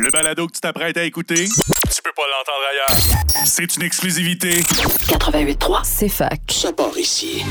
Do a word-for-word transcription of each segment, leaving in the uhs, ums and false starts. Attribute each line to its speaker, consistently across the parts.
Speaker 1: Le balado que tu t'apprêtes à écouter, tu peux pas l'entendre ailleurs. C'est une exclusivité.
Speaker 2: quatre-vingt-huit trois,
Speaker 3: c'est fac.
Speaker 2: Ça part ici.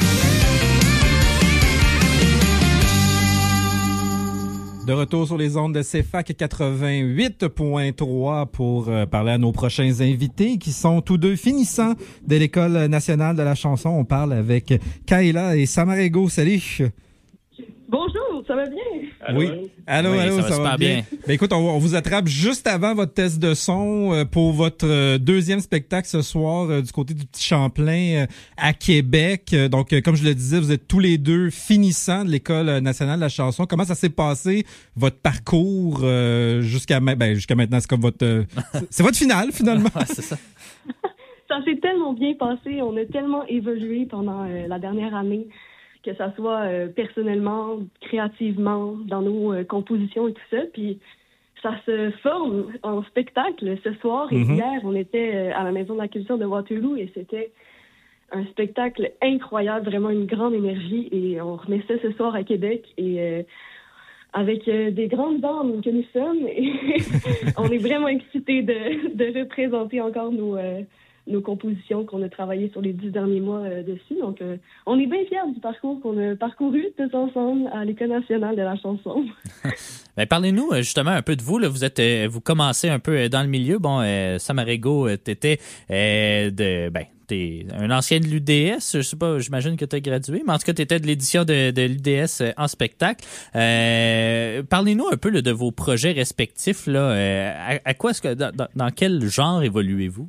Speaker 4: De retour sur les ondes de C F A C quatre-vingt-huit point trois pour euh, parler à nos prochains invités qui sont tous deux finissants de l'École nationale de la chanson. On parle avec Kaela et Samarego. Salut!
Speaker 5: Bonjour, ça va bien?
Speaker 4: Allô, oui, allô,
Speaker 6: oui,
Speaker 4: allô,
Speaker 6: ça,
Speaker 4: ça,
Speaker 6: va,
Speaker 4: ça va
Speaker 6: bien.
Speaker 4: bien. Ben écoute, on, on vous attrape juste avant votre test de son euh, pour votre euh, deuxième spectacle ce soir euh, du côté du Petit Champlain euh, à Québec. Euh, donc, euh, comme je le disais, vous êtes tous les deux finissants de l'École nationale de la chanson. Comment ça s'est passé, votre parcours euh, jusqu'à ben, jusqu'à maintenant? C'est comme votre euh, c'est votre finale, finalement.
Speaker 6: Ouais, c'est ça.
Speaker 5: Ça s'est tellement bien passé. On a tellement évolué pendant euh, la dernière année, que ça soit euh, personnellement, créativement, dans nos euh, compositions et tout ça. Puis ça se forme en spectacle ce soir. Et
Speaker 4: Mm-hmm.
Speaker 5: hier, on était euh, à la Maison de la Culture de Waterloo et c'était un spectacle incroyable, vraiment une grande énergie. Et on remet ça ce soir à Québec. Et euh, avec euh, des grandes dames que nous sommes, et on est vraiment excités de, de représenter encore nos... Euh, nos compositions qu'on a travaillées sur les dix derniers mois euh, dessus. Donc, euh, on est bien fiers du parcours qu'on a parcouru tous ensemble à l'École nationale de la chanson.
Speaker 6: Ben, parlez-nous justement un peu de vous. Là. Vous êtes, euh, vous commencez un peu dans le milieu. Bon, euh, Samarego, t'étais euh, de, ben, t'es un ancien de l'U D S. Je sais pas, j'imagine que tu as gradué, mais en tout cas, t'étais de l'édition de, de l'U D S en spectacle. Euh, parlez-nous un peu là, de vos projets respectifs. Là. Euh, à, à quoi est-ce que, dans, dans quel genre évoluez-vous?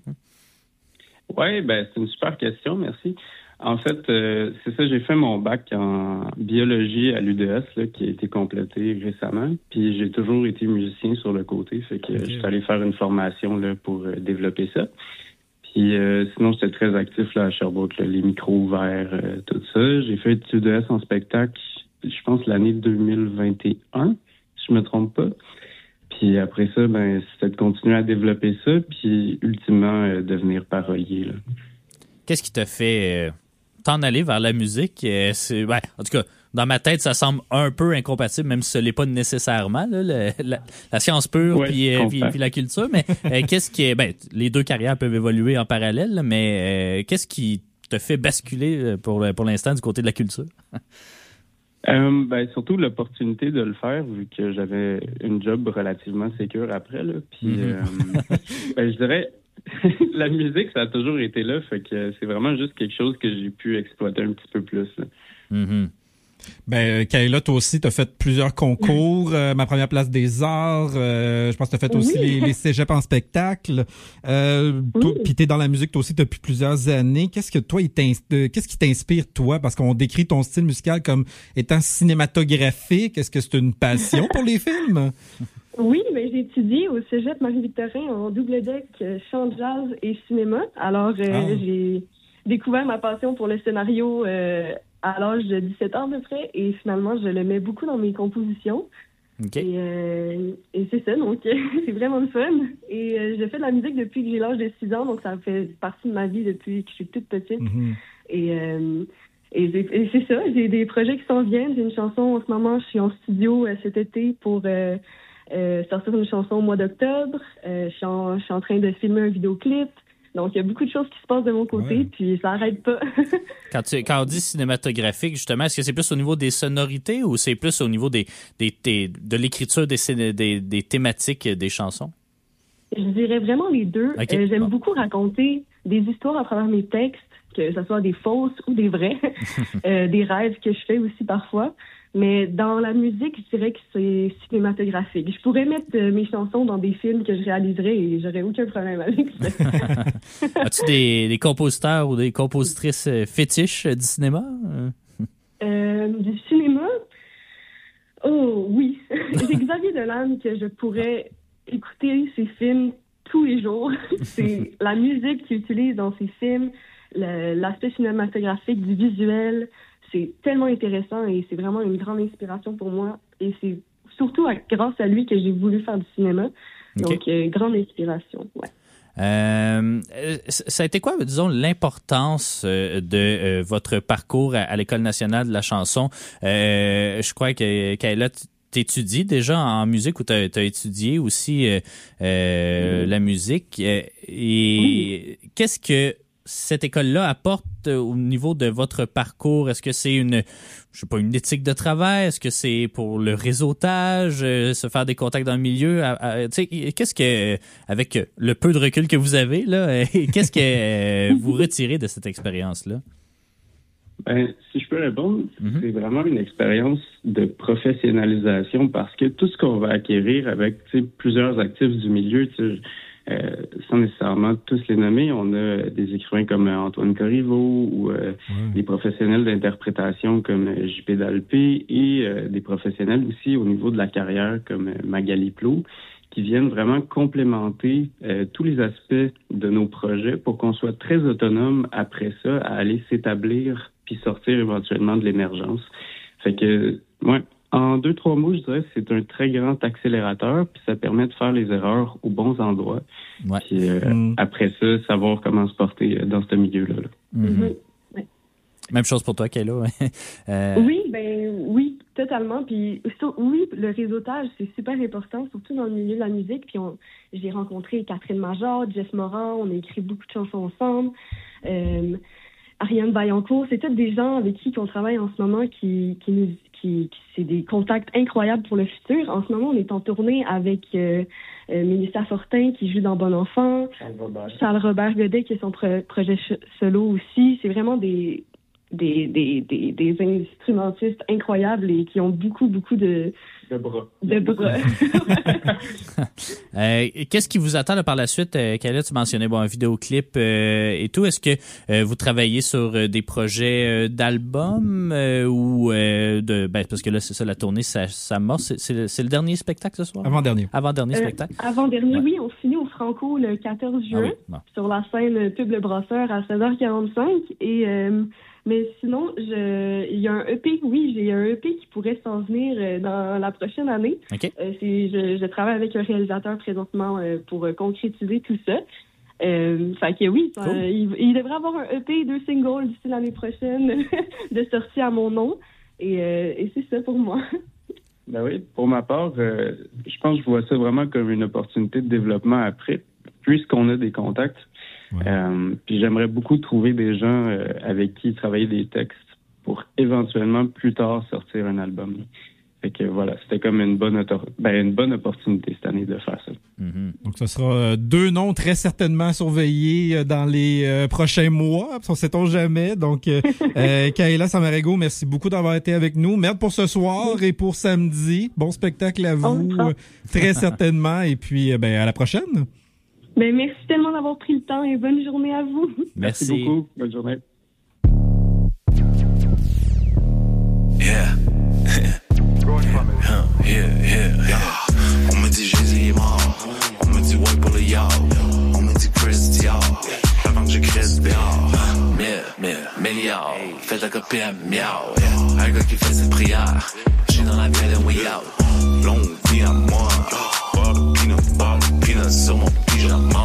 Speaker 7: Oui, ben c'est une super question, merci. En fait, euh, c'est ça, j'ai fait mon bac en biologie à l'U D S, là, qui a été complété récemment. Puis j'ai toujours été musicien sur le côté, fait que okay. Je suis allé faire une formation là, pour euh, développer ça. Puis euh, sinon, j'étais très actif là, à Sherbrooke, là, les micros ouverts, euh, tout ça. J'ai fait U D S en spectacle, je pense, l'année deux mille vingt et un, si je me trompe pas. Puis après ça, ben, c'est de continuer à développer ça, puis ultimement euh, devenir parolier. Là.
Speaker 6: Qu'est-ce qui t'a fait euh, t'en aller vers la musique? Euh, c'est, ben, en tout cas, dans ma tête, ça semble un peu incompatible, même si ce n'est pas nécessairement là, le, la, la science pure
Speaker 7: ouais,
Speaker 6: puis, euh, puis, puis la culture. Mais euh, qu'est-ce qui est, ben, les deux carrières peuvent évoluer en parallèle, mais euh, qu'est-ce qui te fait basculer pour, pour l'instant du côté de la culture?
Speaker 7: Euh, ben, surtout l'opportunité de le faire, vu que j'avais une job relativement sécure après, là. Puis, mm-hmm. euh, ben, je dirais, la musique, ça a toujours été là, fait que c'est vraiment juste quelque chose que j'ai pu exploiter un petit peu plus, là.
Speaker 6: Mm-hmm.
Speaker 4: Ben, Kaela, toi aussi, t'as fait plusieurs concours. Euh, ma première place des arts. Euh, je pense que t'as fait aussi oui. les, les cégeps en spectacle. Euh, oui. Puis t'es dans la musique, toi aussi, depuis plusieurs années. Qu'est-ce que toi, il qu'est-ce qui t'inspire, toi? Parce qu'on décrit ton style musical comme étant cinématographique. Est-ce que c'est une passion pour les films?
Speaker 5: Oui, mais j'ai étudié au cégep Marie-Victorin en double deck chant jazz et cinéma. Alors, euh, ah. j'ai découvert ma passion pour le scénario euh, à l'âge de dix-sept ans à peu près, et finalement, je le mets beaucoup dans mes compositions.
Speaker 6: Okay.
Speaker 5: Et, euh, et c'est ça, donc c'est vraiment le fun. Et euh, je fais de la musique depuis que j'ai l'âge de six ans, donc ça fait partie de ma vie depuis que je suis toute petite. Mm-hmm. Et, euh, et, et c'est ça, j'ai des projets qui s'en viennent. J'ai une chanson en ce moment, je suis en studio euh, cet été pour euh, euh, sortir une chanson au mois d'octobre. Euh, je suis en, je suis en train de filmer un vidéoclip. Donc, il y a beaucoup de choses qui se passe de mon côté, ouais. Puis ça n'arrête pas.
Speaker 6: quand, tu, quand on dit cinématographique, justement, est-ce que c'est plus au niveau des sonorités ou c'est plus au niveau des, des, des, de l'écriture des, des, des thématiques des chansons?
Speaker 5: Je dirais vraiment les deux.
Speaker 6: Okay.
Speaker 5: Euh, j'aime
Speaker 6: bon.
Speaker 5: beaucoup raconter des histoires à travers mes textes, que ce soit des fausses ou des vraies, euh, des rêves que je fais aussi parfois. Mais dans la musique, je dirais que c'est cinématographique. Je pourrais mettre euh, mes chansons dans des films que je réaliserais et j'aurais aucun problème avec ça.
Speaker 6: As-tu des, des compositeurs ou des compositrices fétiches du cinéma?
Speaker 5: Euh, du cinéma? Oh, oui. J'ai Xavier Dolan que je pourrais écouter ses films tous les jours. C'est la musique qu'il utilise dans ses films, le, l'aspect cinématographique du visuel. C'est tellement intéressant et c'est vraiment une grande inspiration pour moi. Et c'est surtout à, grâce à lui que j'ai voulu faire du cinéma. Donc, okay. euh, grande inspiration, ouais.
Speaker 6: Euh, ça a été quoi, disons, l'importance de euh, votre parcours à, à l'École nationale de la chanson? Euh, je crois que Kaela, t'étudies déjà en musique ou t'as, t'as étudié aussi euh, euh, mmh. la musique. Euh, et mmh. qu'est-ce que cette école-là apporte au niveau de votre parcours? Est-ce que c'est une, je sais pas, une éthique de travail? Est-ce que c'est pour le réseautage, euh, se faire des contacts dans le milieu? À, à, tu sais, qu'est-ce que, avec le peu de recul que vous avez, là, qu'est-ce que euh, vous retirez de cette expérience-là?
Speaker 7: Ben, si je peux répondre, mm-hmm. c'est vraiment une expérience de professionnalisation parce que tout ce qu'on va acquérir avec plusieurs actifs du milieu, tu sais, Euh, sans nécessairement tous les nommer, on a des écrivains comme Antoine Corriveau ou euh, mmh. des professionnels d'interprétation comme J P Dalpé et euh, des professionnels aussi au niveau de la carrière comme Magali Plot qui viennent vraiment complémenter euh, tous les aspects de nos projets pour qu'on soit très autonome après ça à aller s'établir puis sortir éventuellement de l'émergence. Fait que, ouais. En deux, trois mots, je dirais que c'est un très grand accélérateur, puis ça permet de faire les erreurs aux bons endroits. Ouais. Puis euh, mmh. après ça, savoir comment se porter dans ce milieu-là. Là.
Speaker 6: Mmh. Mmh. Ouais. Même chose pour toi, Kayla.
Speaker 5: euh... Oui, ben oui, totalement. Puis oui, le réseautage, c'est super important, surtout dans le milieu de la musique. Puis on, j'ai rencontré Catherine Major, Jess Moran, on a écrit beaucoup de chansons ensemble. Euh, Ariane Vaillancourt, c'est tous des gens avec qui on travaille en ce moment qui, qui nous Qui, qui, c'est des contacts incroyables pour le futur. En ce moment, on est en tournée avec euh, euh, Mélissa Fortin qui joue dans Bon Enfant, Charles Robert, Charles Robert Godet qui est son pro- projet ch- solo aussi. C'est vraiment des, des, des, des, des instrumentistes incroyables et qui ont beaucoup, beaucoup de...
Speaker 7: De bras.
Speaker 5: De bras.
Speaker 6: euh, qu'est-ce qui vous attend là, par la suite? Euh, Kayla, tu mentionnais bon, un vidéoclip euh, et tout. Est-ce que euh, vous travaillez sur euh, des projets euh, d'albums euh, ou euh, de... Ben, parce que là, c'est ça, la tournée, ça, ça morce. C'est, c'est, le, c'est le dernier spectacle ce soir?
Speaker 4: Avant-dernier.
Speaker 6: Avant-dernier
Speaker 5: euh,
Speaker 6: spectacle?
Speaker 5: Avant-dernier, ouais. Oui. On finit au Franco le quatorze juin ah oui, bon. Sur la scène Pub Le Brasseur à seize heures quarante-cinq. Et... Euh, Mais sinon, je, il y a un E P, oui, j'ai un E P qui pourrait s'en venir euh, dans la prochaine année.
Speaker 6: Okay.
Speaker 5: Euh, c'est, je, je travaille avec un réalisateur présentement euh, pour euh, concrétiser tout ça. Euh, fait que oui, cool. euh, il, il devrait avoir un E P, deux singles d'ici l'année prochaine de sortie à mon nom. Et, euh, et c'est ça pour moi.
Speaker 7: Ben oui, pour ma part, euh, je pense que je vois ça vraiment comme une opportunité de développement après, puisqu'on a des contacts. Ouais. Euh, puis j'aimerais beaucoup trouver des gens euh, avec qui travailler des textes pour éventuellement plus tard sortir un album. Fait que voilà, c'était comme une bonne autor- ben, une bonne opportunité cette année de faire ça.
Speaker 4: Mm-hmm. Donc ce sera deux noms très certainement surveillés dans les euh, prochains mois, on ne sait-on jamais. Donc euh, euh, Kayla Sammarego, merci beaucoup d'avoir été avec nous. Merde pour ce soir et pour samedi. Bon spectacle à vous, euh, très certainement. Et puis ben à la prochaine.
Speaker 5: Ben, merci tellement d'avoir pris le temps et bonne journée à vous.
Speaker 6: Merci,
Speaker 7: merci beaucoup. Bonne journée.
Speaker 3: Yeah. yeah, yeah, yeah. On me dit Jésus est mort. On me dit ouais pour le yard. On me dit Chris Dior. Avant que je crisse dehors. Mille, mille, milliards. Fais ta copine miaou. Un gars qui fait ses prières. J'suis dans la ville and we out. Longue vie à moi. Ball peanut, ball peanut sur mon pyjama.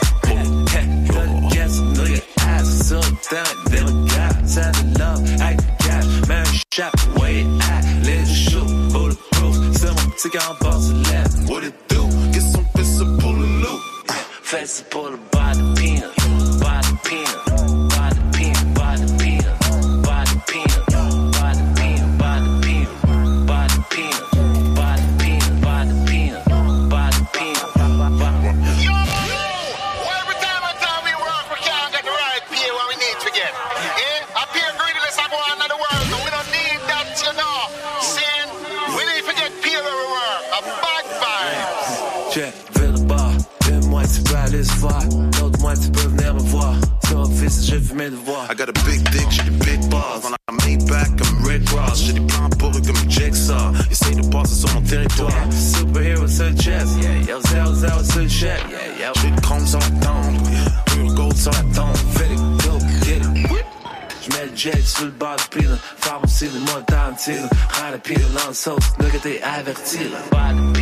Speaker 3: Guess nigga ass so down. They look got sad love. I got man shot way at. Let's shoot bulletproof. C'est mon petit gars en porcelaine. What it do? Get some pizza pour le loup. Fais pour le bas de peanut. Bas de peanut. Bas de peanut. Bas de peanut. Bas de peanut. Bas de peanut. Bas de peanut. Bas de peanut. Bas de peanut. Bas de peanut. Bas de peanut.
Speaker 8: Yo, every time I time we work, we can't get the right pay what we need to get. Yeah? I pay greediness I go on in the world, but we don't need that, you know. Saying, we need to get pay where we work. A bad vibes.
Speaker 3: Check, vers le bas. Une moitié peut aller se voir. L'autre moitié peut venir me voir. Sur office, je fais mes devoirs. I got a big dick, j'ai des big balls. On a made back comme Rick Ross. J'ai des plans pour eux comme Jigsaw. Essaye de passer sur mon territoire. Superhero sur le chest. Yeah, yo, zéro, zéro sur le chef. Yeah, yo. J'ai le chrome sur la tombe. Pure gold sur la tombe. Fait it, go, get it. J'mets le jet sur le bar de pile. Faire aussi le mode Tarantino. Rare de pile dans le sauce. Là que t'es averti, là.